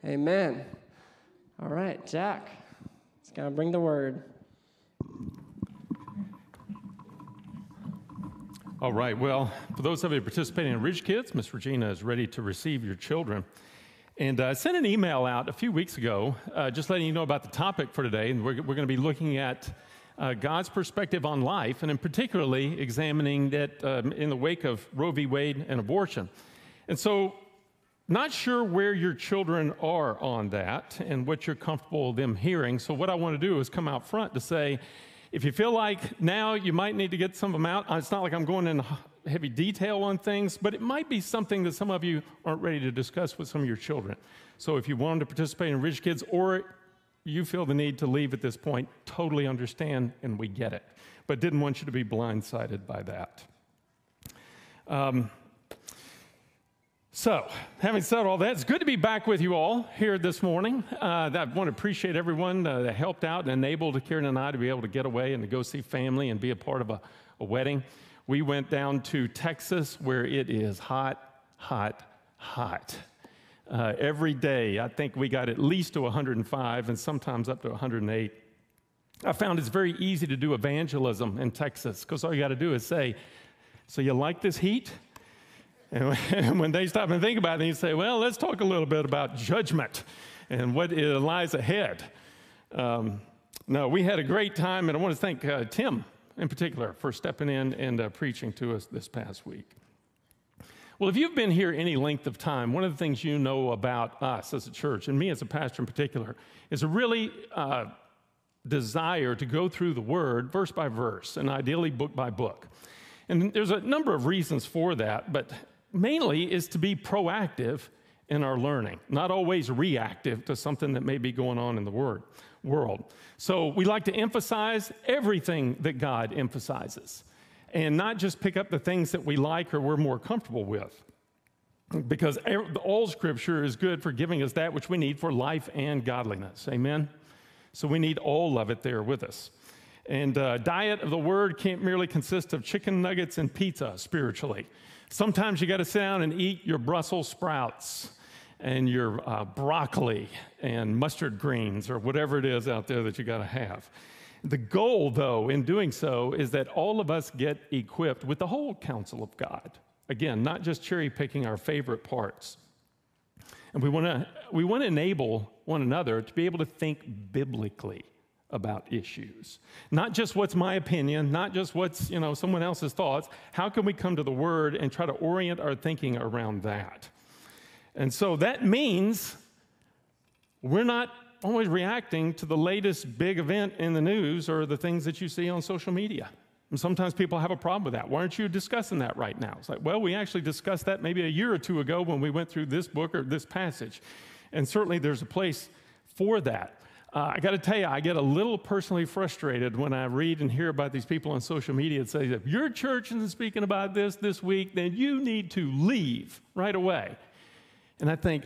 Amen. All right, Jack, it's going to bring the word. All right, well, for those of you participating in Ridge Kids, Miss Regina is ready to receive your children. And I sent an email out a few weeks ago just letting you know about the topic for today. And we're going to be looking at God's perspective on life, and in particularly examining that in the wake of Roe v. Wade and abortion. And so, not sure where your children are on that and what you're comfortable with them hearing. So what I want to do is come out front to say, if you feel like now you might need to get some of them out, it's not like I'm going into heavy detail on things, but it might be something that some of you aren't ready to discuss with some of your children. So if you want them to participate in Ridge Kids or you feel the need to leave at this point, totally understand and we get it. But didn't want you to be blindsided by that. So, having said all that, it's good to be back with you all here this morning. I want to appreciate everyone that helped out and enabled Karen and I to be able to get away and to go see family and be a part of a wedding. We went down to Texas where it is hot, hot, hot. Every day, I think we got at least to 105 and sometimes up to 108. I found it's very easy to do evangelism in Texas because all you got to do is say, so you like this heat? And when they stop and think about it, you say, well, let's talk a little bit about judgment and what lies ahead. No, we had a great time, and I want to thank Tim in particular for stepping in and preaching to us this past week. Well, if you've been here any length of time, one of the things you know about us as a church, and me as a pastor in particular, is a really desire to go through the Word verse by verse, and ideally book by book. And there's a number of reasons for that, but mainly is to be proactive in our learning, not always reactive to something that may be going on in the world. So we like to emphasize everything that God emphasizes and not just pick up the things that we like or we're more comfortable with, because all Scripture is good for giving us that which we need for life and godliness. Amen? So we need all of it there with us. And diet of the Word can't merely consist of chicken nuggets and pizza spiritually. Sometimes you got to sit down and eat your Brussels sprouts and your broccoli and mustard greens or whatever it is out there that you got to have. The goal, though, in doing so is that all of us get equipped with the whole counsel of God. Again, not just cherry picking our favorite parts. And we want to enable one another to be able to think biblically about issues. Not just what's my opinion, not just what's, someone else's thoughts. How can we come to the Word and try to orient our thinking around that? And so that means we're not always reacting to the latest big event in the news or the things that you see on social media. And sometimes people have a problem with that. Why aren't you discussing that right now? It's like, well, we actually discussed that maybe a year or two ago when we went through this book or this passage. And certainly there's a place for that. I got to tell you, I get a little personally frustrated when I read and hear about these people on social media that say, if your church isn't speaking about this week, then you need to leave right away. And I think,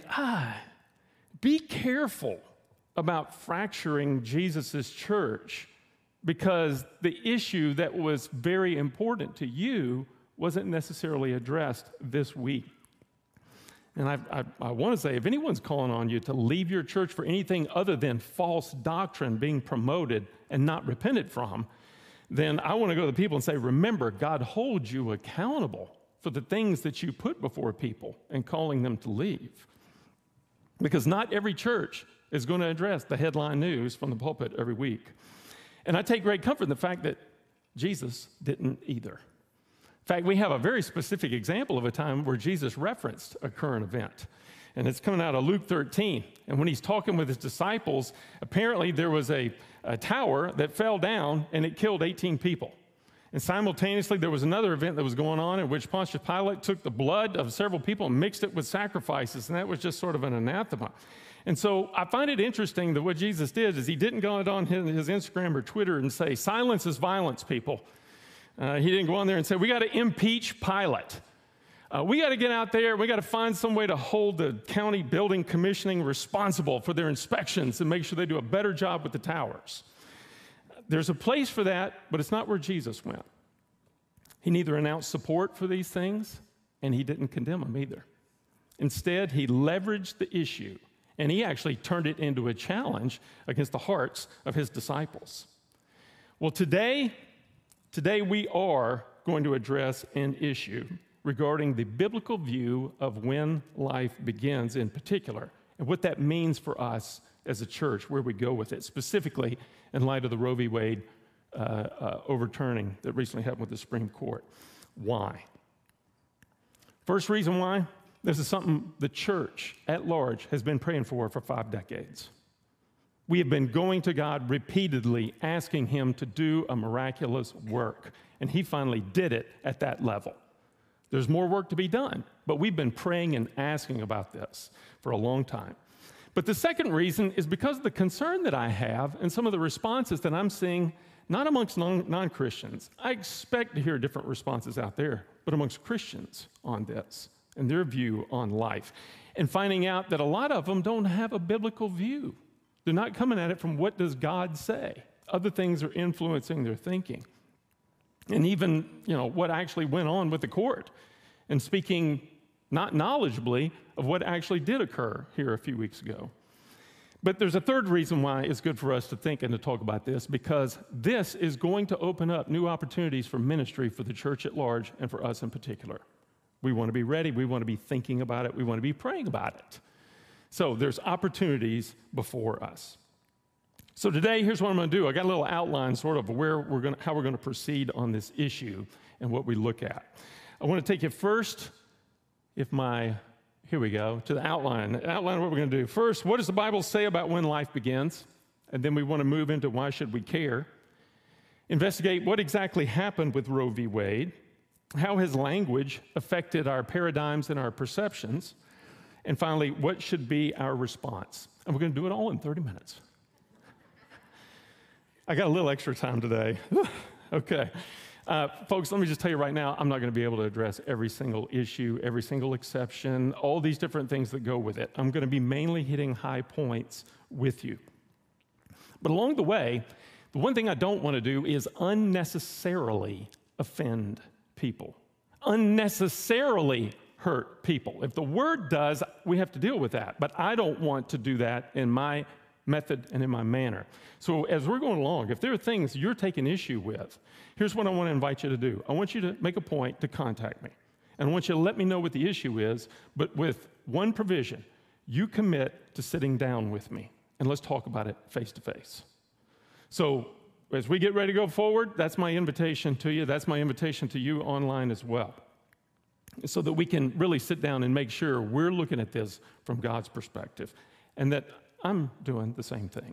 be careful about fracturing Jesus' church, because the issue that was very important to you wasn't necessarily addressed this week. And I want to say, if anyone's calling on you to leave your church for anything other than false doctrine being promoted and not repented from, then I want to go to the people and say, remember, God holds you accountable for the things that you put before people and calling them to leave. Because not every church is going to address the headline news from the pulpit every week. And I take great comfort in the fact that Jesus didn't either. In fact, we have a very specific example of a time where Jesus referenced a current event. And it's coming out of Luke 13. And when he's talking with his disciples, apparently there was a tower that fell down and it killed 18 people. And simultaneously, there was another event that was going on in which Pontius Pilate took the blood of several people and mixed it with sacrifices. And that was just sort of an anathema. And so I find it interesting that what Jesus did is he didn't go on his Instagram or Twitter and say, silence is violence, people. He didn't go on there and say, we got to impeach Pilate. We got to get out there. We got to find some way to hold the county building commissioning responsible for their inspections and make sure they do a better job with the towers. There's a place for that, but it's not where Jesus went. He neither announced support for these things, and he didn't condemn them either. Instead, he leveraged the issue And he actually turned it into a challenge against the hearts of his disciples. Well, today we are going to address an issue regarding the biblical view of when life begins in particular, and what that means for us as a church, where we go with it, specifically in light of the Roe v. Wade overturning that recently happened with the Supreme Court. Why? First reason why, this is something the church at large has been praying for 5 decades. We have been going to God repeatedly, asking him to do a miraculous work, and he finally did it at that level. There's more work to be done, but we've been praying and asking about this for a long time. But the second reason is because of the concern that I have and some of the responses that I'm seeing, not amongst non-Christians. I expect to hear different responses out there, but amongst Christians on this and their view on life. And finding out that a lot of them don't have a biblical view. They're not coming at it from what does God say. Other things are influencing their thinking. And even, what actually went on with the court, and speaking not knowledgeably of what actually did occur here a few weeks ago. But there's a third reason why it's good for us to think and to talk about this, because this is going to open up new opportunities for ministry for the church at large and for us in particular. We want to be ready. We want to be thinking about it. We want to be praying about it. So there's opportunities before us. So today, here's what I'm going to do. I got a little outline sort of how we're going to proceed on this issue and what we look at. I want to take you first, here we go, to the outline. The outline of what we're going to do. First, what does the Bible say about when life begins? And then we want to move into why should we care? Investigate what exactly happened with Roe v. Wade. How has language affected our paradigms and our perceptions? And finally, what should be our response? And we're going to do it all in 30 minutes. I got a little extra time today. Okay. Folks, let me just tell you right now, I'm not going to be able to address every single issue, every single exception, all these different things that go with it. I'm going to be mainly hitting high points with you. But along the way, the one thing I don't want to do is unnecessarily offend people, unnecessarily hurt people. If the word does, we have to deal with that. But I don't want to do that in my method and in my manner. So as we're going along, if there are things you're taking issue with, here's what I want to invite you to do. I want you to make a point to contact me. And I want you to let me know what the issue is, but with one provision. You commit to sitting down with me, and let's talk about it face to face. So as we get ready to go forward, that's my invitation to you. That's my invitation to you online as well, so that we can really sit down and make sure we're looking at this from God's perspective, and that I'm doing the same thing.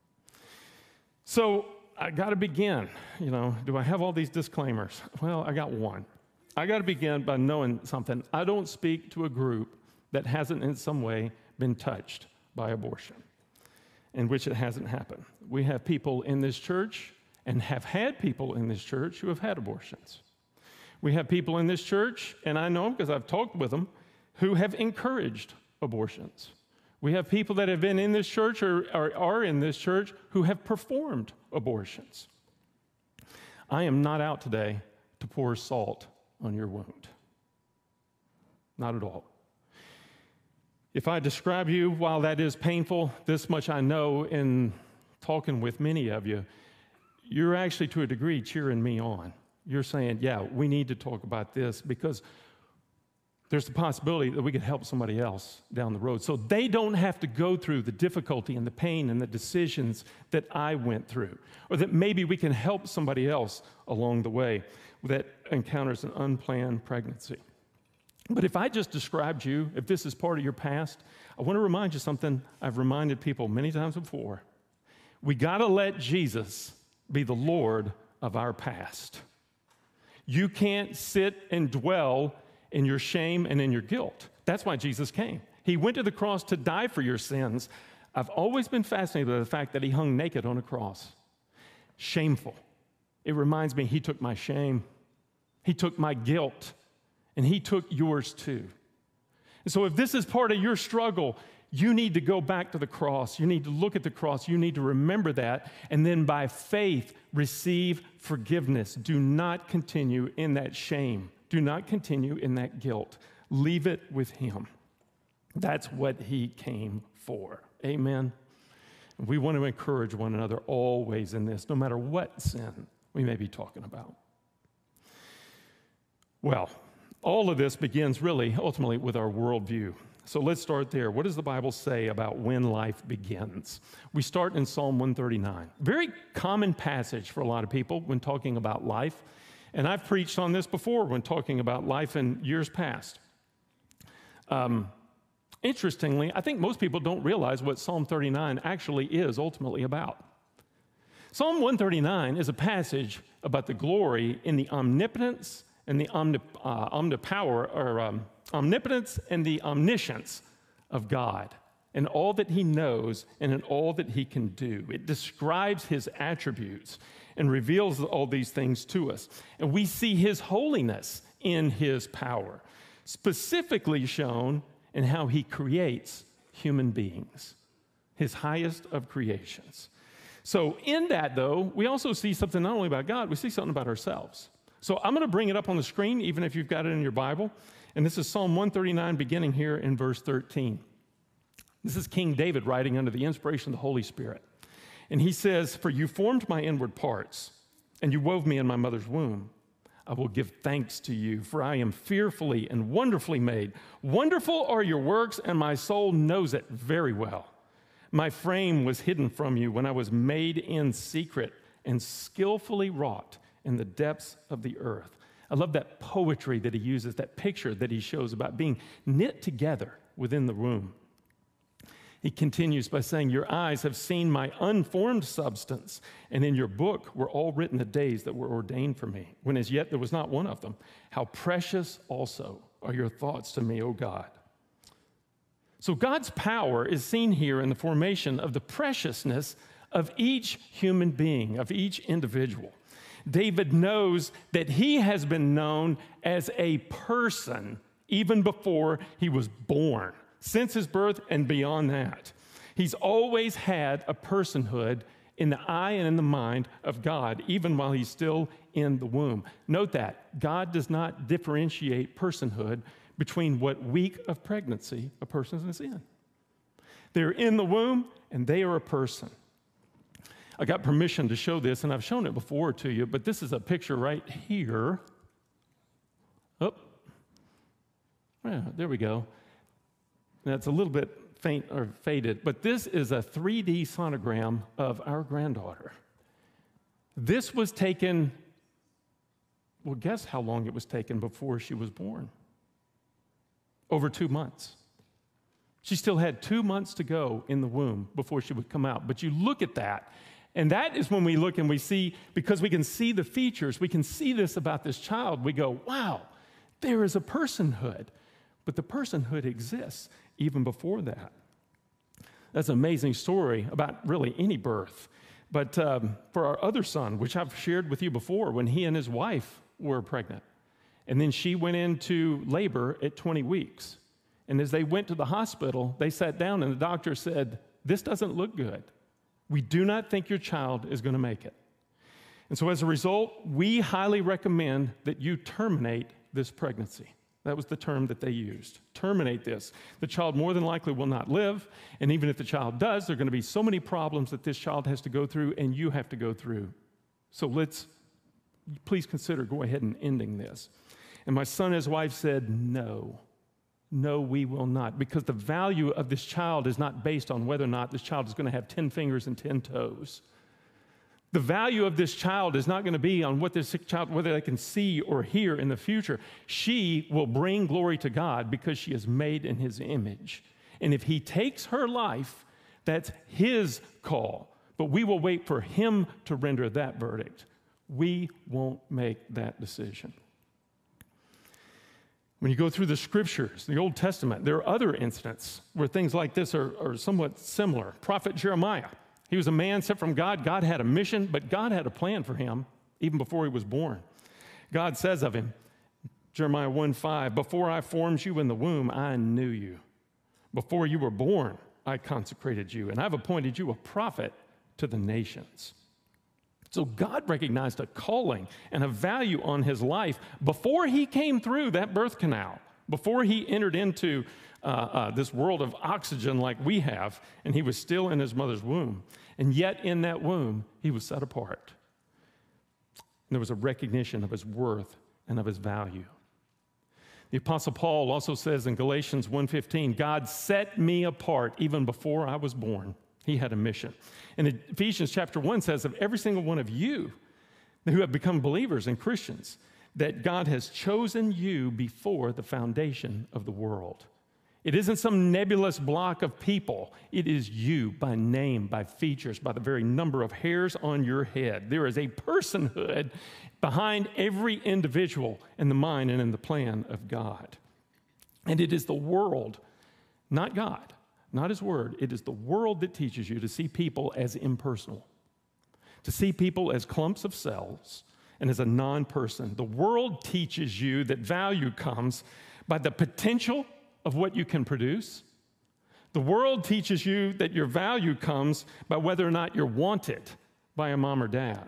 So I got to begin. Do I have all these disclaimers? Well, I got one. I got to begin by knowing something. I don't speak to a group that hasn't in some way been touched by abortion, in which it hasn't happened. We have people in this church and have had people in this church who have had abortions. We have people in this church, and I know because I've talked with them, who have encouraged abortions. We have people that have been in this church or are in this church who have performed abortions. I am not out today to pour salt on your wound. Not at all. If I describe you, while that is painful, this much I know in talking with many of you, you're actually to a degree cheering me on. You're saying, yeah, we need to talk about this because there's the possibility that we could help somebody else down the road. So they don't have to go through the difficulty and the pain and the decisions that I went through, or that maybe we can help somebody else along the way that encounters an unplanned pregnancy. But if I just described you, if this is part of your past, I want to remind you something I've reminded people many times before. We got to let Jesus be the Lord of our past. You can't sit and dwell in your shame and in your guilt. That's why Jesus came. He went to the cross to die for your sins. I've always been fascinated by the fact that he hung naked on a cross. Shameful. It reminds me he took my shame. He took my guilt. And he took yours too. And so if this is part of your struggle, you need to go back to the cross. You need to look at the cross. You need to remember that. And then by faith, receive forgiveness. Do not continue in that shame. Do not continue in that guilt. Leave it with him. That's what he came for. Amen. We want to encourage one another always in this, no matter what sin we may be talking about. Well, all of this begins really ultimately with our worldview. So let's start there. What does the Bible say about when life begins? We start in Psalm 139. Very common passage for a lot of people when talking about life. And I've preached on this before when talking about life in years past. Interestingly, I think most people don't realize what Psalm 39 actually is ultimately about. Psalm 139 is a passage about the glory in the omnipotence and the omnipotence and the omniscience of God and all that he knows and in all that he can do. It describes his attributes and reveals all these things to us. And we see his holiness in his power, specifically shown in how he creates human beings, his highest of creations. So in that, though, we also see something not only about God, we see something about ourselves. So I'm going to bring it up on the screen, even if you've got it in your Bible. And this is Psalm 139, beginning here in verse 13. This is King David writing under the inspiration of the Holy Spirit. And he says, "For you formed my inward parts, and you wove me in my mother's womb. I will give thanks to you, for I am fearfully and wonderfully made. Wonderful are your works, and my soul knows it very well. My frame was hidden from you when I was made in secret and skillfully wrought in the depths of the earth." I love that poetry that he uses, that picture that he shows about being knit together within the womb. He continues by saying, "Your eyes have seen my unformed substance, and in your book were all written the days that were ordained for me, when as yet there was not one of them. How precious also are your thoughts to me, O God." So God's power is seen here in the formation of the preciousness of each human being, of each individual. David knows that he has been known as a person even before he was born, since his birth and beyond that. He's always had a personhood in the eye and in the mind of God, even while he's still in the womb. Note that God does not differentiate personhood between what week of pregnancy a person is in. They're in the womb and they are a person. I got permission to show this, and I've shown it before to you, but this is a picture right here. Oh, yeah, there we go. Now, it's a little bit faint or faded, but this is a 3D sonogram of our granddaughter. This was taken, well, guess how long it was taken before she was born? Over 2 months. She still had 2 months to go in the womb before she would come out. But you look at that, and that is when we look and we see, because we can see the features, we can see this about this child, we go, wow, there is a personhood. But the personhood exists even before that. That's an amazing story about really any birth. But for our other son, which I've shared with you before, when he and his wife were pregnant, and then she went into labor at 20 weeks. And as they went to the hospital, they sat down and the doctor said, "This doesn't look good. We do not think your child is going to make it." And so as a result, we highly recommend that you terminate this pregnancy. That was the term that they used. Terminate this. The child more than likely will not live, and even if the child does, there are going to be so many problems that this child has to go through and you have to go through. So please consider go ahead and ending this. And my son and his wife said, no, we will not, because the value of this child is not based on whether or not this child is going to have 10 fingers and 10 toes. The value of this child is not going to be on what this child, whether they can see or hear in the future. She will bring glory to God because she is made in his image. And if he takes her life, that's his call. But we will wait for him to render that verdict. We won't make that decision. When you go through the scriptures, the Old Testament, there are other incidents where things like this are somewhat similar. Prophet Jeremiah, he was a man sent from God. God had a mission, but God had a plan for him even before he was born. God says of him, Jeremiah 1:5, "Before I formed you in the womb, I knew you. Before you were born, I consecrated you, and I've appointed you a prophet to the nations." So God recognized a calling and a value on his life before he came through that birth canal, before he entered into this world of oxygen like we have, and he was still in his mother's womb. And yet in that womb, he was set apart. And there was a recognition of his worth and of his value. The Apostle Paul also says in Galatians 1:15, God set me apart even before I was born. He had a mission. And Ephesians chapter 1 says of every single one of you who have become believers and Christians, that God has chosen you before the foundation of the world. It isn't some nebulous block of people. It is you by name, by features, by the very number of hairs on your head. There is a personhood behind every individual in the mind and in the plan of God. And it is the world, not God, not his word. It is the world that teaches you to see people as impersonal, to see people as clumps of cells and as a non-person. The world teaches you that value comes by the potential of what you can produce. The world teaches you that your value comes by whether or not you're wanted by a mom or dad.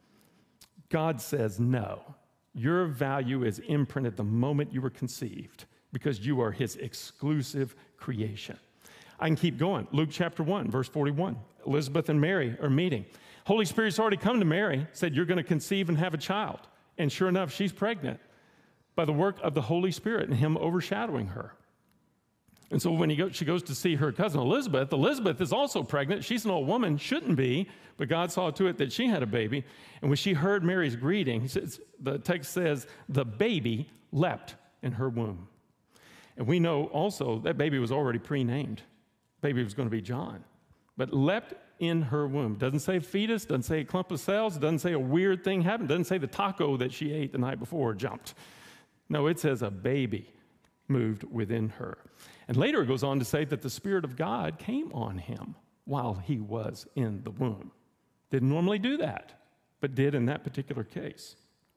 God says no. Your value is imprinted the moment you were conceived because you are his exclusive creation. I can keep going. Luke chapter 1, verse 41. Elizabeth and Mary are meeting. Holy Spirit's already come to Mary, said, you're going to conceive and have a child. And sure enough, she's pregnant by the work of the Holy Spirit and him overshadowing her. And so when she goes to see her cousin Elizabeth, Elizabeth is also pregnant. She's an old woman, shouldn't be, but God saw to it that she had a baby. And when she heard Mary's greeting, the text says, the baby leapt in her womb. And we know also that baby was already pre-named. Baby was going to be John, but leapt in her womb. Doesn't say fetus, doesn't say a clump of cells, doesn't say a weird thing happened, doesn't say the taco that she ate the night before jumped. No, it says a baby moved within her. And later it goes on to say that the Spirit of God came on him while he was in the womb. Didn't normally do that, but did in that particular case.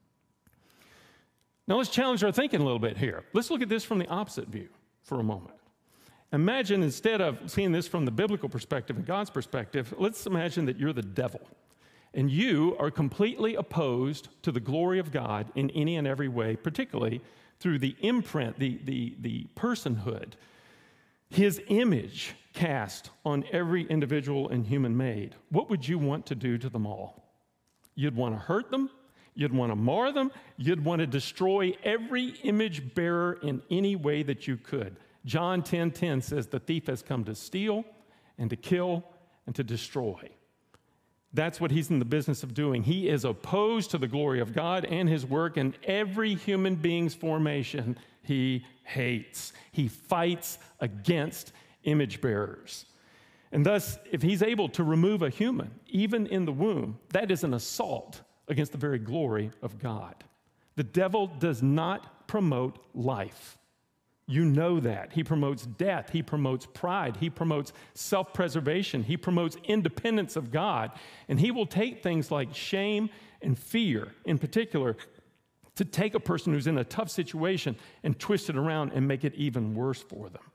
Now let's challenge our thinking a little bit here. Let's look at this from the opposite view for a moment. Imagine instead of seeing this from the biblical perspective and God's perspective, let's imagine that you're the devil and you are completely opposed to the glory of God in any and every way, particularly through the imprint, the personhood, his image cast on every individual and human made. What would you want to do to them all? You'd want to hurt them. You'd want to mar them. You'd want to destroy every image bearer in any way that you could. John 10:10 says the thief has come to steal and to kill and to destroy. That's what he's in the business of doing. He is opposed to the glory of God and his work, and every human being's formation he hates. He fights against image bearers. And thus, if he's able to remove a human, even in the womb, that is an assault against the very glory of God. The devil does not promote life. You know that. He promotes death. He promotes pride. He promotes self-preservation. He promotes independence of God. And he will take things like shame and fear, in particular, to take a person who's in a tough situation and twist it around and make it even worse for them.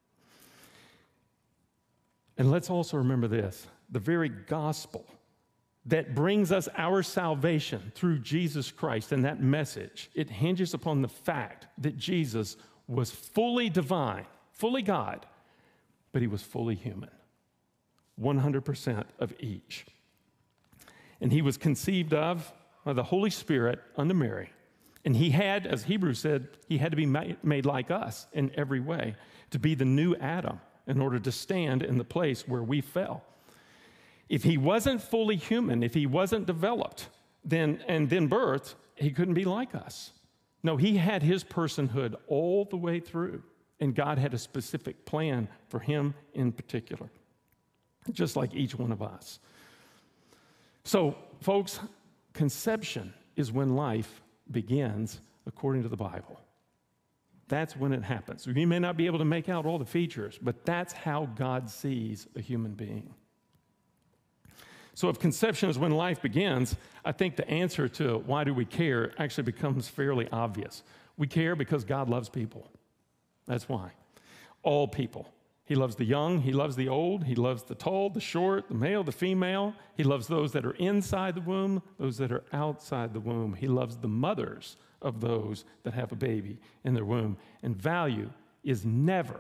And let's also remember this, the very gospel that brings us our salvation through Jesus Christ and that message, it hinges upon the fact that Jesus was fully divine, fully God, but he was fully human, 100% of each. And he was conceived of by the Holy Spirit unto Mary. And he had, as Hebrews said, he had to be made like us in every way, to be the new Adam in order to stand in the place where we fell. If he wasn't fully human, if he wasn't developed, then birthed, he couldn't be like us. No, he had his personhood all the way through, and God had a specific plan for him in particular, just like each one of us. So, folks, conception is when life begins according to the Bible. That's when it happens. We may not be able to make out all the features, but that's how God sees a human being. So if conception is when life begins, I think the answer to why do we care actually becomes fairly obvious. We care because God loves people. That's why. All people. He loves the young, he loves the old, he loves the tall, the short, the male, the female. He loves those that are inside the womb, those that are outside the womb. He loves the mothers of those that have a baby in their womb. And value is never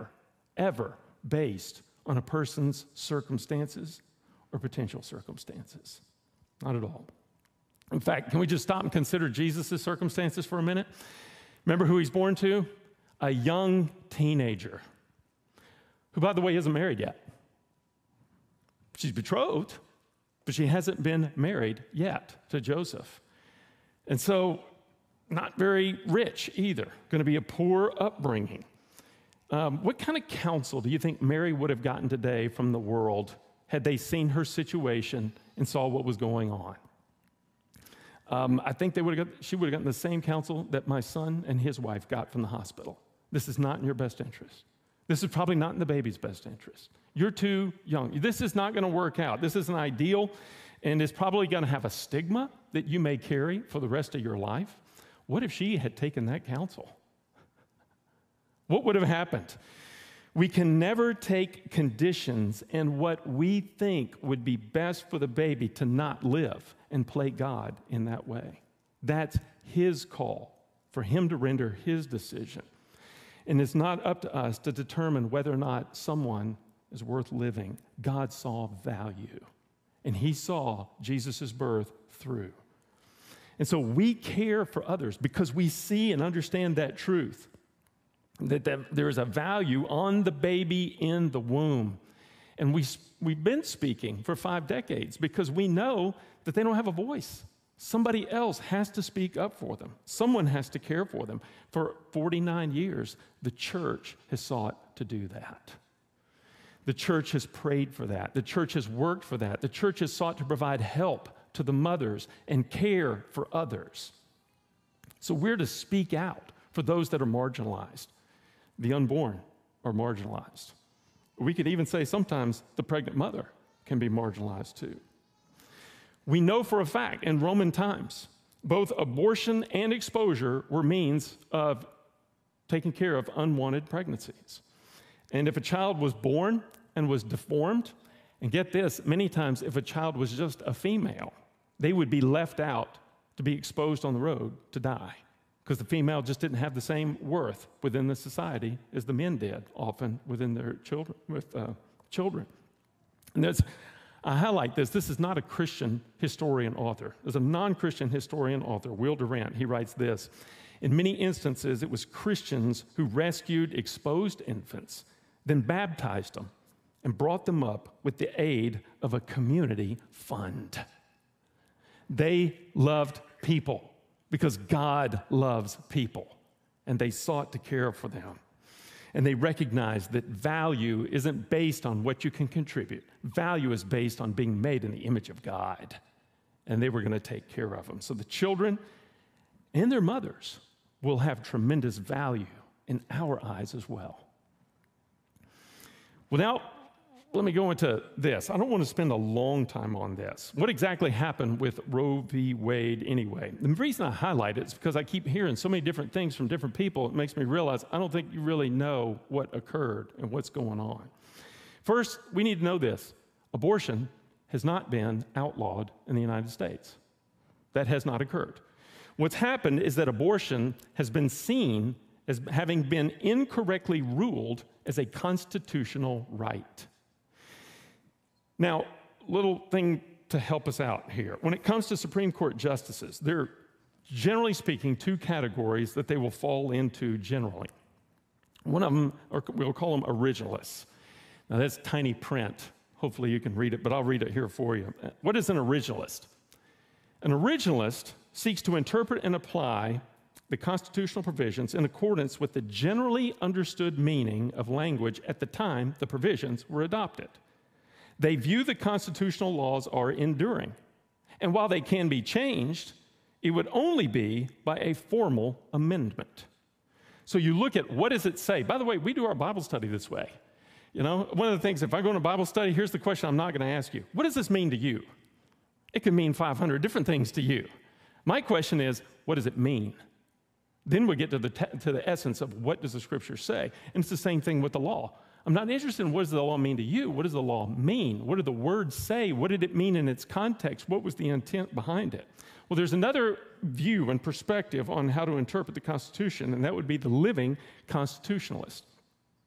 ever based on a person's circumstances or potential circumstances. Not at all. In fact, can we just stop and consider Jesus' circumstances for a minute? Remember who he's born to? A young teenager, who, by the way, isn't married yet. She's betrothed, but she hasn't been married yet to Joseph. And so, not very rich either, going to be a poor upbringing. What kind of counsel do you think Mary would have gotten today from the world had they seen her situation and saw what was going on? I think she would have gotten the same counsel that my son and his wife got from the hospital. This is not in your best interest. This is probably not in the baby's best interest. You're too young. This is not going to work out. This isn't ideal, and it's probably going to have a stigma that you may carry for the rest of your life. What if she had taken that counsel? What would have happened? We can never take conditions and what we think would be best for the baby to not live and play God in that way. That's his call, for him to render his decision. And it's not up to us to determine whether or not someone is worth living. God saw value, and he saw Jesus' birth through. And so we care for others because we see and understand that truth, that there is a value on the baby in the womb. And we've been speaking for 5 decades because we know that they don't have a voice. Somebody else has to speak up for them. Someone has to care for them. For 49 years, the church has sought to do that. The church has prayed for that. The church has worked for that. The church has sought to provide help to the mothers and care for others. So we're to speak out for those that are marginalized. The unborn are marginalized. We could even say sometimes the pregnant mother can be marginalized too. We know for a fact in Roman times, both abortion and exposure were means of taking care of unwanted pregnancies. And if a child was born and was deformed, and get this, many times if a child was just a female, they would be left out to be exposed on the road to die because the female just didn't have the same worth within the society as the men did, often within their children, with children. And I highlight this. This is not a Christian historian author. There's a non-Christian historian author, Will Durant. He writes this: in many instances, it was Christians who rescued exposed infants, then baptized them, and brought them up with the aid of a community fund. They loved people because God loves people, and they sought to care for them. And they recognized that value isn't based on what you can contribute. Value is based on being made in the image of God, and they were going to take care of them. So the children and their mothers will have tremendous value in our eyes as well. Let me go into this. I don't want to spend a long time on this. What exactly happened with Roe v. Wade anyway? The reason I highlight it is because I keep hearing so many different things from different people. It makes me realize I don't think you really know what occurred and what's going on. First, we need to know this. Abortion has not been outlawed in the United States. That has not occurred. What's happened is that abortion has been seen as having been incorrectly ruled as a constitutional right. Now, little thing to help us out here. When it comes to Supreme Court justices, there are, generally speaking, 2 categories that they will fall into generally. One of them, or we'll call them originalists. Now, that's tiny print. Hopefully you can read it, but I'll read it here for you. What is an originalist? An originalist seeks to interpret and apply the constitutional provisions in accordance with the generally understood meaning of language at the time the provisions were adopted. They view the constitutional laws are enduring, and while they can be changed, it would only be by a formal amendment. So you look at what does it say? By the way, we do our Bible study this way. You know, one of the things, if I go into Bible study, here's the question I'm not going to ask you. What does this mean to you? It could mean 500 different things to you. My question is, what does it mean? Then we get to the essence of what does the Scripture say? And it's the same thing with the law. I'm not interested in what does the law mean to you. What does the law mean? What do the words say? What did it mean in its context? What was the intent behind it? Well, there's another view and perspective on how to interpret the Constitution, and that would be the living constitutionalist.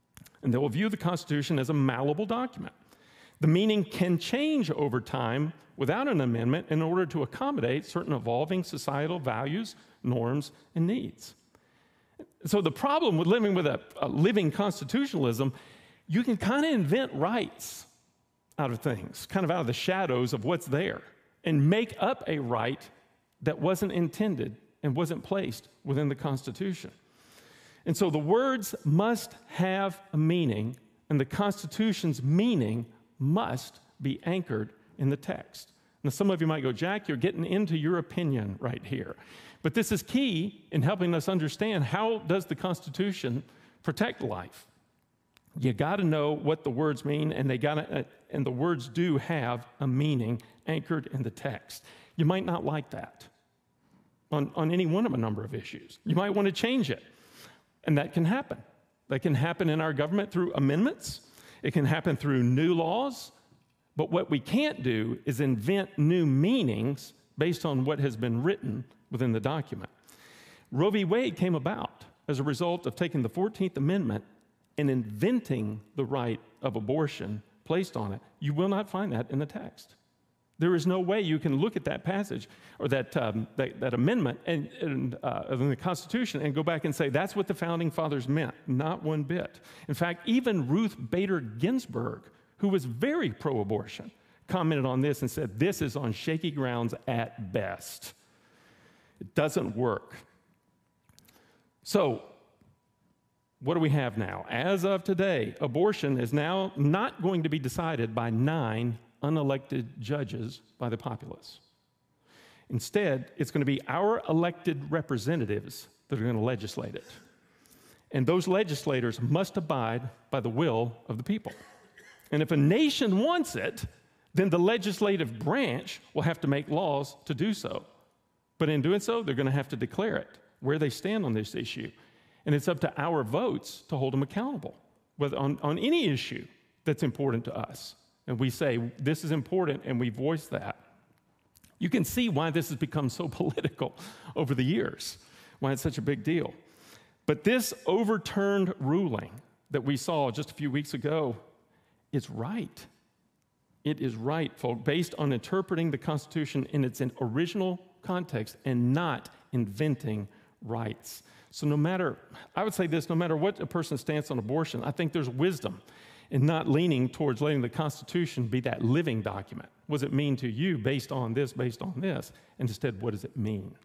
and they will view the Constitution as a malleable document. The meaning can change over time without an amendment in order to accommodate certain evolving societal values, norms, and needs. So the problem with living with a living constitutionalism, you can kind of invent rights out of things, kind of out of the shadows of what's there, and make up a right that wasn't intended and wasn't placed within the Constitution. And so the words must have a meaning, and the Constitution's meaning must be anchored in the text. Now, some of you might go, Jack, you're getting into your opinion right here. But this is key in helping us understand, how does the Constitution protect life? You got to know what the words mean, and the words do have a meaning anchored in the text. You might not like that on any one of a number of issues. You might want to change it, and that can happen. That can happen in our government through amendments. It can happen through new laws. But what we can't do is invent new meanings based on what has been written within the document. Roe v. Wade came about as a result of taking the 14th Amendment and inventing the right of abortion placed on it. You will not find that in the text. There is no way you can look at that passage or that amendment in the Constitution and go back and say, that's what the Founding Fathers meant. Not one bit. In fact, even Ruth Bader Ginsburg, who was very pro-abortion, commented on this and said, this is on shaky grounds at best. It doesn't work. So, what do we have now? As of today, abortion is now not going to be decided by 9 unelected judges by the populace. Instead, it's going to be our elected representatives that are going to legislate it. And those legislators must abide by the will of the people. And if a nation wants it, then the legislative branch will have to make laws to do so. But in doing so, they're going to have to declare it, where they stand on this issue. And it's up to our votes to hold them accountable, whether on any issue that's important to us. And we say, this is important, and we voice that. You can see why this has become so political over the years, why it's such a big deal. But this overturned ruling that we saw just a few weeks ago, it's right. It is right, folks, based on interpreting the Constitution in its original context and not inventing rights. So I would say this, no matter what a person's stance on abortion, I think there's wisdom in not leaning towards letting the Constitution be that living document. What does it mean to you based on this? And instead, what does it mean?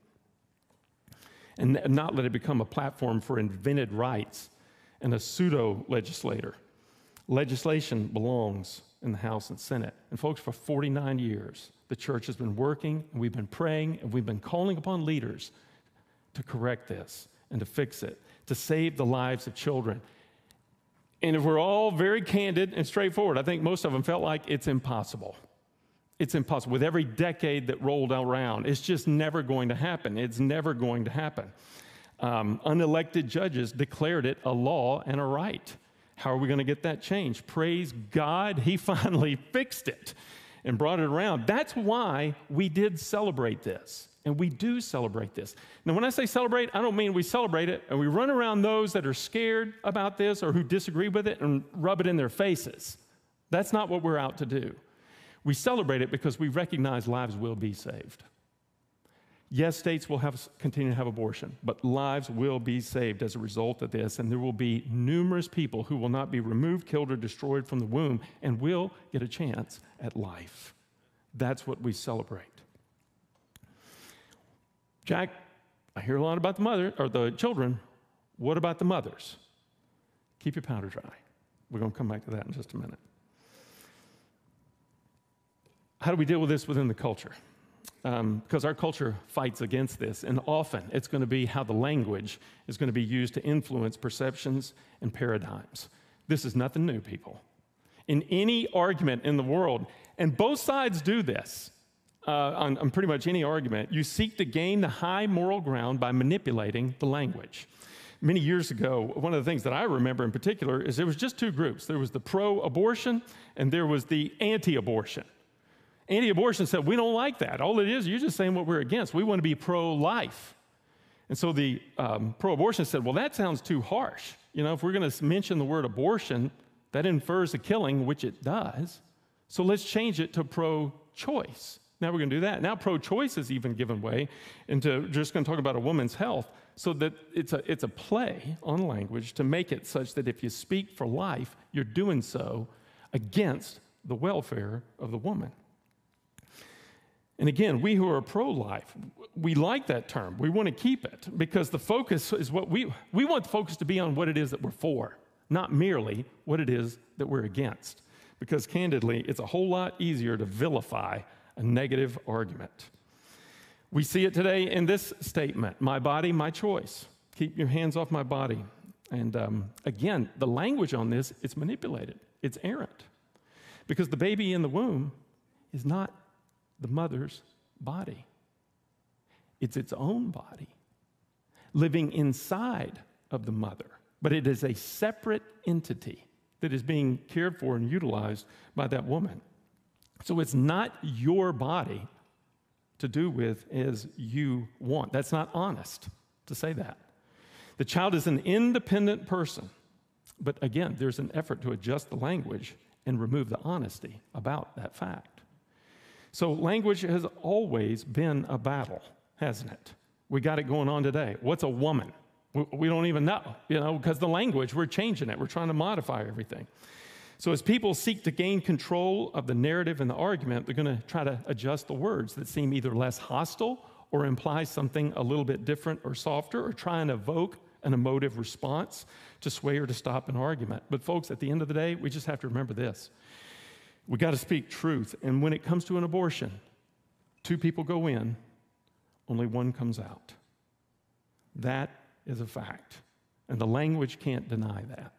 And not let it become a platform for invented rights and a pseudo-legislator. Legislation belongs in the House and Senate. And folks, for 49 years, the church has been working, and we've been praying, and we've been calling upon leaders to correct this and to fix it, to save the lives of children. And if we're all very candid and straightforward, I think most of them felt like it's impossible. It's impossible. With every decade that rolled around, it's just never going to happen. It's never going to happen. Unelected judges declared it a law and a right. How are we going to get that changed? Praise God, he finally fixed it and brought it around. That's why we did celebrate this. And we do celebrate this. Now, when I say celebrate, I don't mean we celebrate it and we run around those that are scared about this or who disagree with it and rub it in their faces. That's not what we're out to do. We celebrate it because we recognize lives will be saved. Yes, states will continue to have abortion, but lives will be saved as a result of this, and there will be numerous people who will not be removed, killed, or destroyed from the womb and will get a chance at life. That's what we celebrate. Jack, I hear a lot about the children. What about the mothers? Keep your powder dry. We're going to come back to that in just a minute. How do we deal with this within the culture? Because our culture fights against this, and often it's going to be how the language is going to be used to influence perceptions and paradigms. This is nothing new, people. In any argument in the world, and both sides do this, on pretty much any argument, you seek to gain the high moral ground by manipulating the language. Many years ago, one of the things that I remember in particular is there was just two groups. There was the pro-abortion, and there was the anti-abortion. Anti-abortion said, we don't like that. All it is, you're just saying what we're against. We want to be pro-life. And so the pro-abortion said, well, that sounds too harsh. if we're going to mention the word abortion, that infers a killing, which it does. So let's change it to pro-choice. Now we're going to do that. Now pro-choice is even given way into just going to talk about a woman's health, so that it's a play on language to make it such that if you speak for life, you're doing so against the welfare of the woman. And again, we who are pro-life, we like that term. We want to keep it because the focus is what we want the focus to be on what it is that we're for, not merely what it is that we're against. Because candidly, it's a whole lot easier to vilify a negative argument. We see it today in this statement, my body, my choice. Keep your hands off my body. And again, the language on this, it's manipulated. It's errant. Because the baby in the womb is not the mother's body. It's its own body, living inside of the mother. But it is a separate entity that is being cared for and utilized by that woman. So it's not your body to do with as you want. That's not honest to say that. The child is an independent person. But again, there's an effort to adjust the language and remove the honesty about that fact. So language has always been a battle, hasn't it? We got it going on today. What's a woman? We don't even know, because the language, we're changing it. We're trying to modify everything. So as people seek to gain control of the narrative and the argument, they're going to try to adjust the words that seem either less hostile or imply something a little bit different or softer, or try and evoke an emotive response to sway or to stop an argument. But folks, at the end of the day, we just have to remember this. We got to speak truth. And when it comes to an abortion, 2 people go in, only 1 comes out. That is a fact. And the language can't deny that.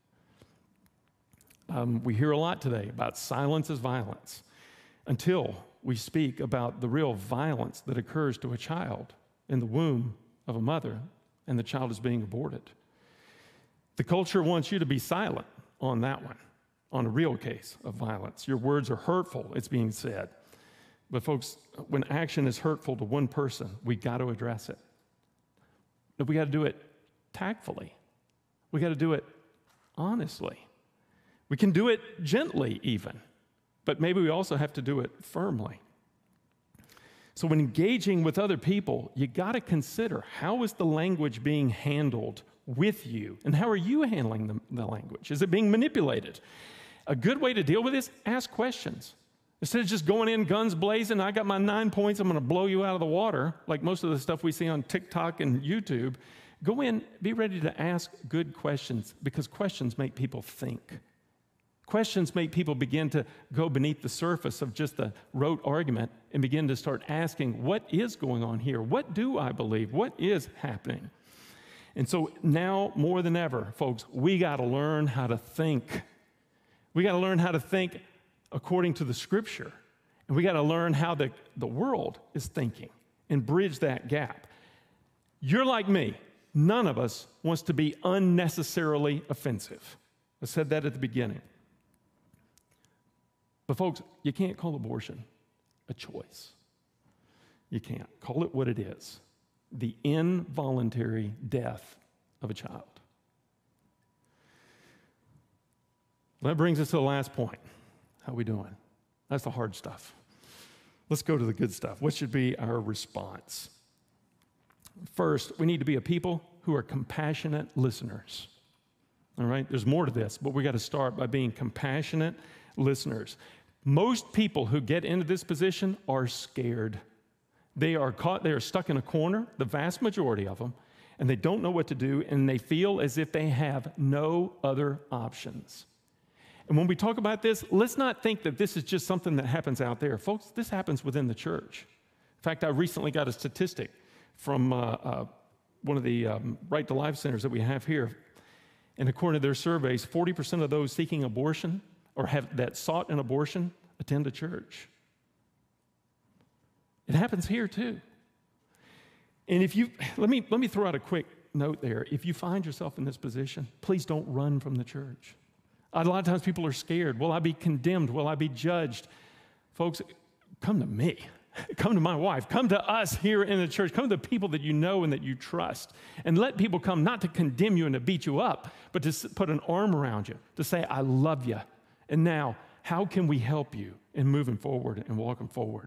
We hear a lot today about silence is violence, until we speak about the real violence that occurs to a child in the womb of a mother and the child is being aborted. The culture wants you to be silent on that one, on a real case of violence. Your words are hurtful, it's being said. But folks, when action is hurtful to one person, we got to address it. But we got to do it tactfully. We got to do it honestly. We can do it gently even, but maybe we also have to do it firmly. So when engaging with other people, you got to consider, how is the language being handled with you? And how are you handling the language? Is it being manipulated? A good way to deal with this, ask questions. Instead of just going in guns blazing, I got my 9 points, I'm going to blow you out of the water, like most of the stuff we see on TikTok and YouTube, go in, be ready to ask good questions, because questions make people think. Questions make people begin to go beneath the surface of just a rote argument and begin to start asking, what is going on here? What do I believe? What is happening? And so now more than ever, folks, we got to learn how to think. We got to learn how to think according to the Scripture. And we got to learn how the world is thinking and bridge that gap. You're like me. None of us wants to be unnecessarily offensive. I said that at the beginning. But folks, you can't call abortion a choice. You can't. Call it what it is: the involuntary death of a child. That brings us to the last point. How are we doing? That's the hard stuff. Let's go to the good stuff. What should be our response? First, we need to be a people who are compassionate listeners. All right? There's more to this, but we got to start by being compassionate listeners. Most people who get into this position are scared. They are stuck in a corner, the vast majority of them, and they don't know what to do, and they feel as if they have no other options. And when we talk about this, let's not think that this is just something that happens out there. Folks, this happens within the church. In fact, I recently got a statistic from one of the Right to Life centers that we have here. And according to their surveys, 40% of those seeking abortion or that sought an abortion attend a church. It happens here too. And if you, let me throw out a quick note there. If you find yourself in this position, please don't run from the church. A lot of times people are scared. Will I be condemned? Will I be judged? Folks, come to me. Come to my wife. Come to us here in the church. Come to the people that you know and that you trust. And let people come not to condemn you and to beat you up, but to put an arm around you, to say, I love you. And now, how can we help you in moving forward and walking forward?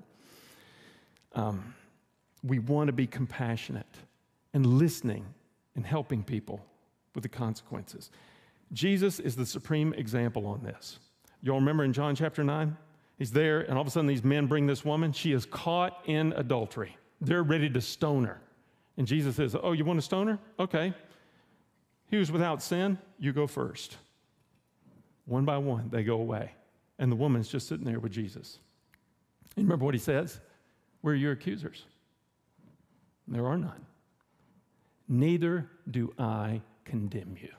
We want to be compassionate and listening and helping people with the consequences. Jesus is the supreme example on this. You'll remember in John chapter 9? He's there, and all of a sudden these men bring this woman. She is caught in adultery. They're ready to stone her. And Jesus says, oh, you want to stone her? Okay. He was without sin. You go first. One by one, they go away. And the woman's just sitting there with Jesus. And remember what he says? Where are your accusers? There are none. Neither do I condemn you.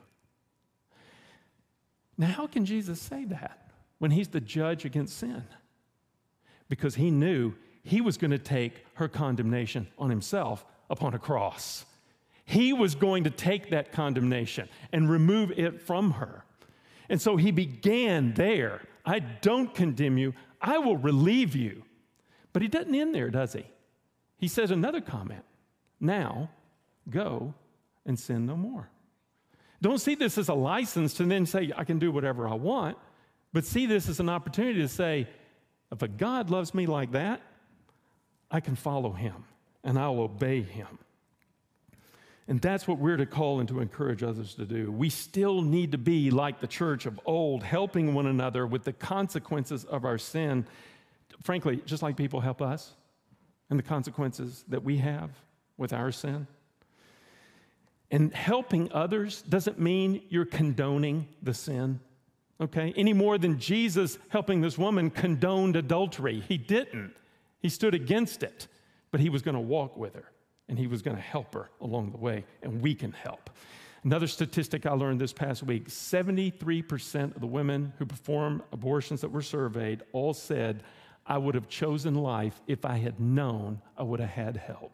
Now, how can Jesus say that when he's the judge against sin? Because he knew he was going to take her condemnation on himself upon a cross. He was going to take that condemnation and remove it from her. And so he began there. I don't condemn you. I will relieve you. But he doesn't end there, does he? He says another comment. Now, go and sin no more. Don't see this as a license to then say, I can do whatever I want, but see this as an opportunity to say, if a God loves me like that, I can follow him and I'll obey him. And that's what we're to call and to encourage others to do. We still need to be like the church of old, helping one another with the consequences of our sin, frankly, just like people help us and the consequences that we have with our sin. And helping others doesn't mean you're condoning the sin, okay? Any more than Jesus helping this woman condoned adultery. He didn't. He stood against it, but he was going to walk with her, and he was going to help her along the way, and we can help. Another statistic I learned this past week, 73% of the women who performed abortions that were surveyed all said, I would have chosen life if I had known I would have had help.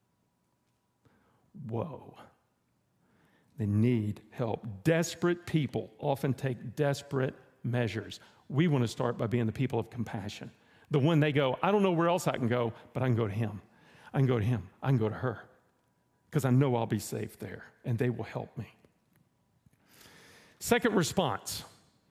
Whoa. They need help. Desperate people often take desperate measures. We want to start by being the people of compassion. The one they go, I don't know where else I can go, but I can go to him. I can go to him. I can go to her. Because I know I'll be safe there, and they will help me. Second response.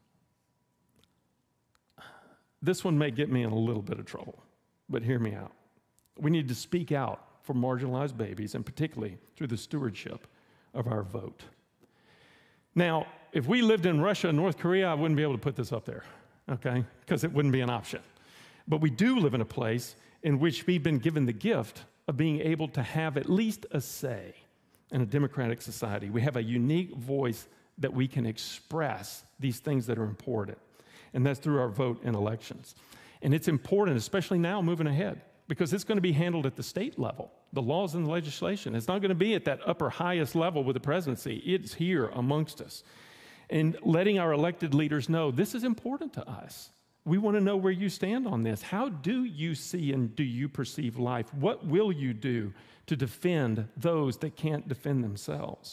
This one may get me in a little bit of trouble, but hear me out. We need to speak out for marginalized babies, and particularly through the stewardship of our vote. Now, if we lived in Russia and North Korea, I wouldn't be able to put this up there, okay? Because it wouldn't be an option. But we do live in a place in which we've been given the gift of being able to have at least a say in a democratic society. We have a unique voice that we can express these things that are important, and that's through our vote in elections. And it's important, especially now moving ahead, because it's going to be handled at the state level, the laws and the legislation. It's not going to be at that upper highest level with the presidency. It's here amongst us. And letting our elected leaders know this is important to us. We want to know where you stand on this. How do you see and do you perceive life? What will you do to defend those that can't defend themselves?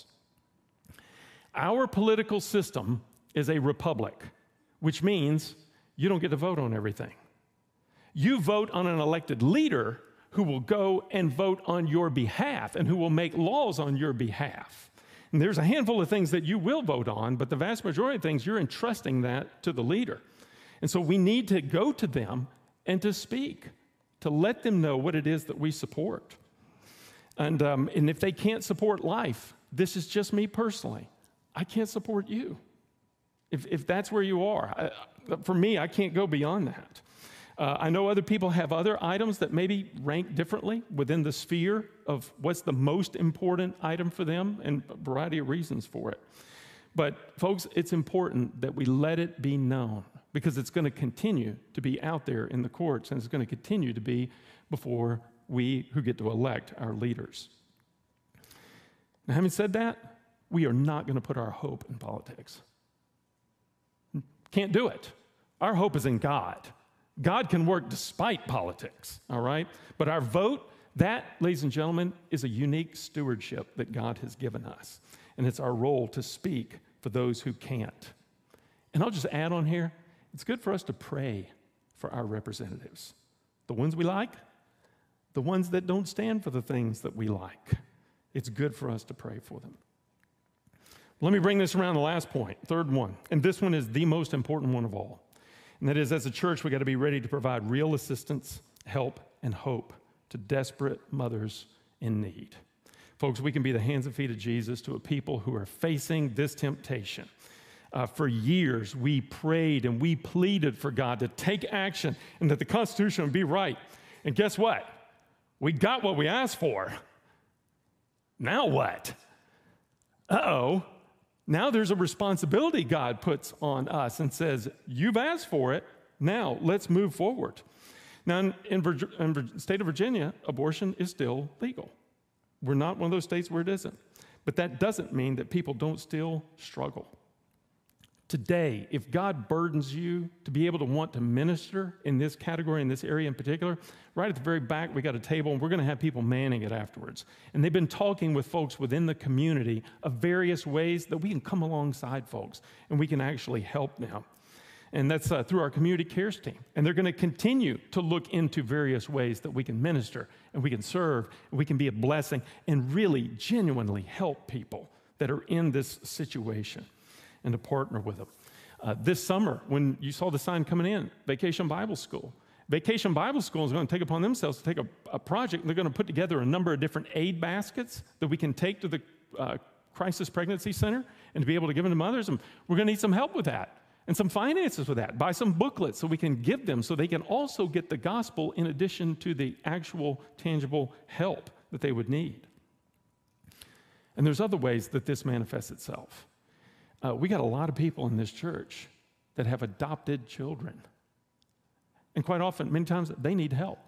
Our political system is a republic, which means you don't get to vote on everything. You vote on an elected leader who will go and vote on your behalf and who will make laws on your behalf. And there's a handful of things that you will vote on, but the vast majority of things, you're entrusting that to the leader. And so we need to go to them and to speak, to let them know what it is that we support. And if they can't support life, this is just me personally. I can't support you. If that's where you are. For me, I can't go beyond that. I know other people have other items that maybe rank differently within the sphere of what's the most important item for them, and a variety of reasons for it. But folks, it's important that we let it be known, because it's going to continue to be out there in the courts, and it's going to continue to be before we who get to elect our leaders. Now, having said that, we are not going to put our hope in politics. Can't do it. Our hope is in God. God can work despite politics, all right? But our vote, that, ladies and gentlemen, is a unique stewardship that God has given us. And it's our role to speak for those who can't. And I'll just add on here, it's good for us to pray for our representatives. The ones we like the ones that don't stand for the things that we like. It's good for us to pray for them. Let me bring this around the last point, third one. And this one is the most important one of all. And that is, as a church, we got to be ready to provide real assistance, help, and hope to desperate mothers in need. Folks, we can be the hands and feet of Jesus to a people who are facing this temptation. For years, we prayed and we pleaded for God to take action and that the Constitution would be right. And guess what? We got what we asked for. Now what? Uh-oh. Now there's a responsibility God puts on us and says, you've asked for it, now let's move forward. Now, in the state of Virginia, abortion is still legal. We're not one of those states where it isn't. But that doesn't mean that people don't still struggle. Today, if God burdens you to be able to want to minister in this category, in this area in particular, right at the very back, we got a table, and we're going to have people manning it afterwards. And they've been talking with folks within the community of various ways that we can come alongside folks, and we can actually help them. And that's through our community cares team. And they're going to continue to look into various ways that we can minister, and we can serve, and we can be a blessing, and really genuinely help people that are in this situation, and to partner with them. This summer, when you saw the sign coming in, Vacation Bible School. Vacation Bible School is going to take upon themselves to take a project, and they're going to put together a number of different aid baskets that we can take to the Crisis Pregnancy Center and to be able to give them to mothers. And we're going to need some help with that and some finances with that. Buy some booklets so we can give them so they can also get the gospel in addition to the actual tangible help that they would need. And there's other ways that this manifests itself. We got a lot of people in this church that have adopted children. And quite often, many times, they need help.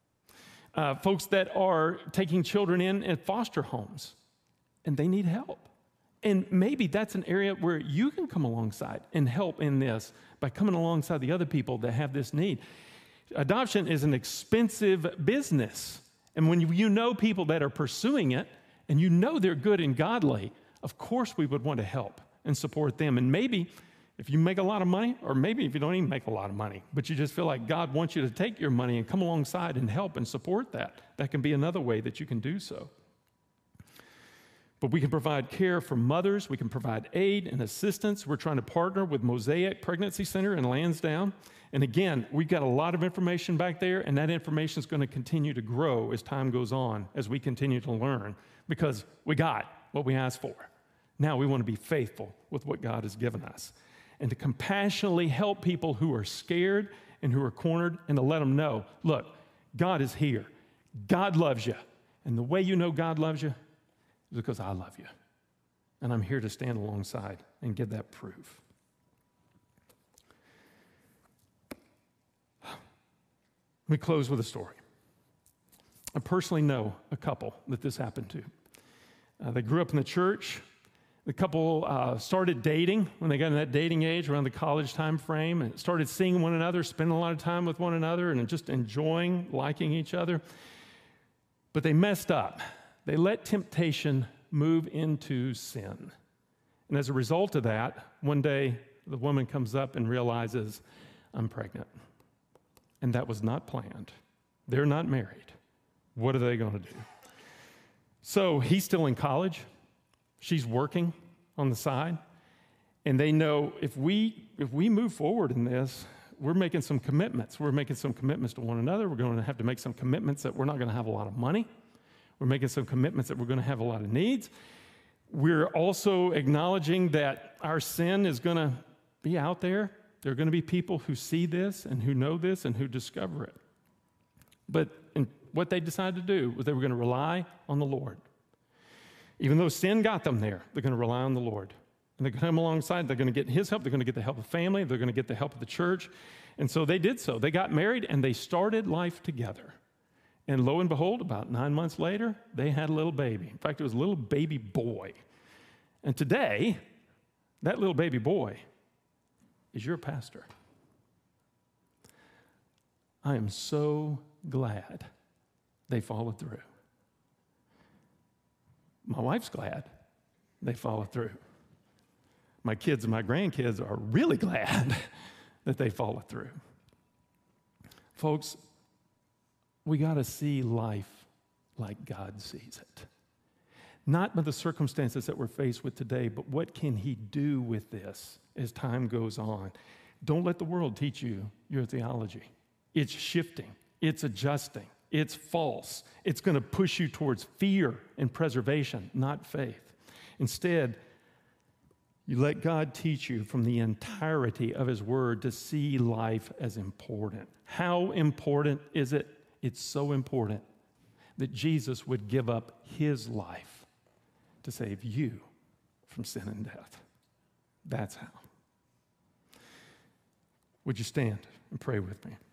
Folks that are taking children in at foster homes, and they need help. And maybe that's an area where you can come alongside and help in this by coming alongside the other people that have this need. Adoption is an expensive business. And when you know people that are pursuing it, and you know they're good and godly, of course we would want to help and support them. And maybe if you make a lot of money, or maybe if you don't even make a lot of money, but you just feel like God wants you to take your money and come alongside and help and support that, that can be another way that you can do so. But we can provide care for mothers. We can provide aid and assistance. We're trying to partner with Mosaic Pregnancy Center in Lansdowne. And again, we've got a lot of information back there, and that information is going to continue to grow as time goes on, as we continue to learn, because we got what we asked for. Now we want to be faithful with what God has given us and to compassionately help people who are scared and who are cornered, and to let them know, look, God is here. God loves you. And the way you know God loves you is because I love you. And I'm here to stand alongside and give that proof. Let me close with a story. I personally know a couple that this happened to. They grew up in the church. The couple started dating when they got in that dating age around the college time frame, and started seeing one another, spending a lot of time with one another, and just enjoying, liking each other. But they messed up. They let temptation move into sin. And as a result of that, one day the woman comes up and realizes, I'm pregnant. And that was not planned. They're not married. What are they going to do? So he's still in college. She's working on the side, and they know if we move forward in this, we're making some commitments. We're making some commitments to one another. We're going to have to make some commitments that we're not going to have a lot of money. We're making some commitments that we're going to have a lot of needs. We're also acknowledging that our sin is going to be out there. There are going to be people who see this and who know this and who discover it. But what they decided to do was they were going to rely on the Lord. Even though sin got them there, they're going to rely on the Lord. And they're going to come alongside. They're going to get his help. They're going to get the help of family. They're going to get the help of the church. And so they did so. They got married, and they started life together. And lo and behold, about 9 months later, they had a little baby. In fact, it was a little baby boy. And today, that little baby boy is your pastor. I am so glad they followed through. My wife's glad they followed through. My kids and my grandkids are really glad that they followed through. Folks, we got to see life like God sees it. Not by the circumstances that we're faced with today, but what can he do with this as time goes on? Don't let the world teach you your theology. It's shifting. It's adjusting. It's false. It's going to push you towards fear and preservation, not faith. Instead, you let God teach you from the entirety of his word to see life as important. How important is it? It's so important that Jesus would give up his life to save you from sin and death. That's how. Would you stand and pray with me?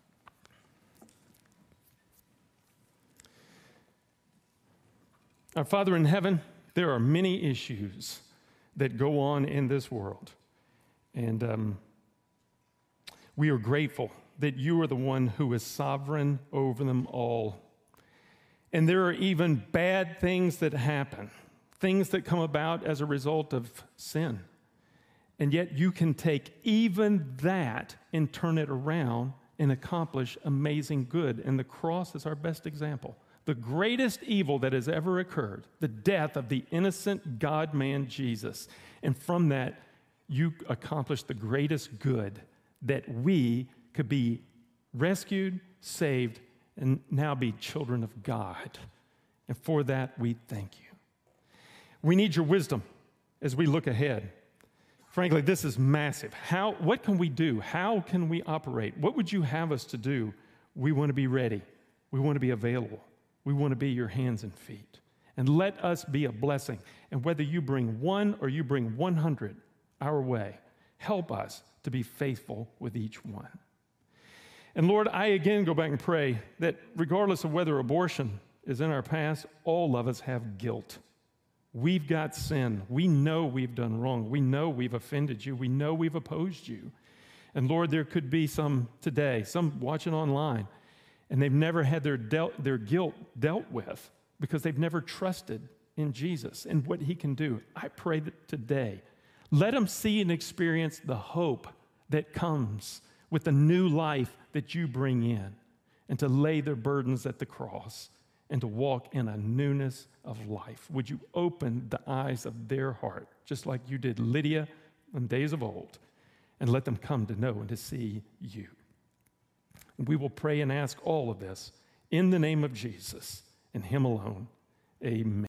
Our Father in heaven, there are many issues that go on in this world. And we are grateful that you are the one who is sovereign over them all. And there are even bad things that happen, things that come about as a result of sin. And yet you can take even that and turn it around and accomplish amazing good. And the cross is our best example. The greatest evil that has ever occurred, the death of the innocent God-man Jesus. And from that, you accomplished the greatest good, that we could be rescued, saved, and now be children of God. And for that, we thank you. We need your wisdom as we look ahead. Frankly, this is massive. What can we do? How can we operate? What would you have us to do? We want to be ready. We want to be available. We want to be your hands and feet. And let us be a blessing. And whether you bring 1 or you bring 100 our way, help us to be faithful with each one. And Lord, I again go back and pray that regardless of whether abortion is in our past, all of us have guilt. We've got sin. We know we've done wrong. We know we've offended you. We know we've opposed you. And Lord, there could be some today, some watching online, and they've never had their guilt dealt with because they've never trusted in Jesus and what he can do. I pray that today, let them see and experience the hope that comes with the new life that you bring in, and to lay their burdens at the cross and to walk in a newness of life. Would you open the eyes of their heart, just like you did Lydia in days of old, and let them come to know and to see you. We will pray and ask all of this in the name of Jesus and him alone. Amen.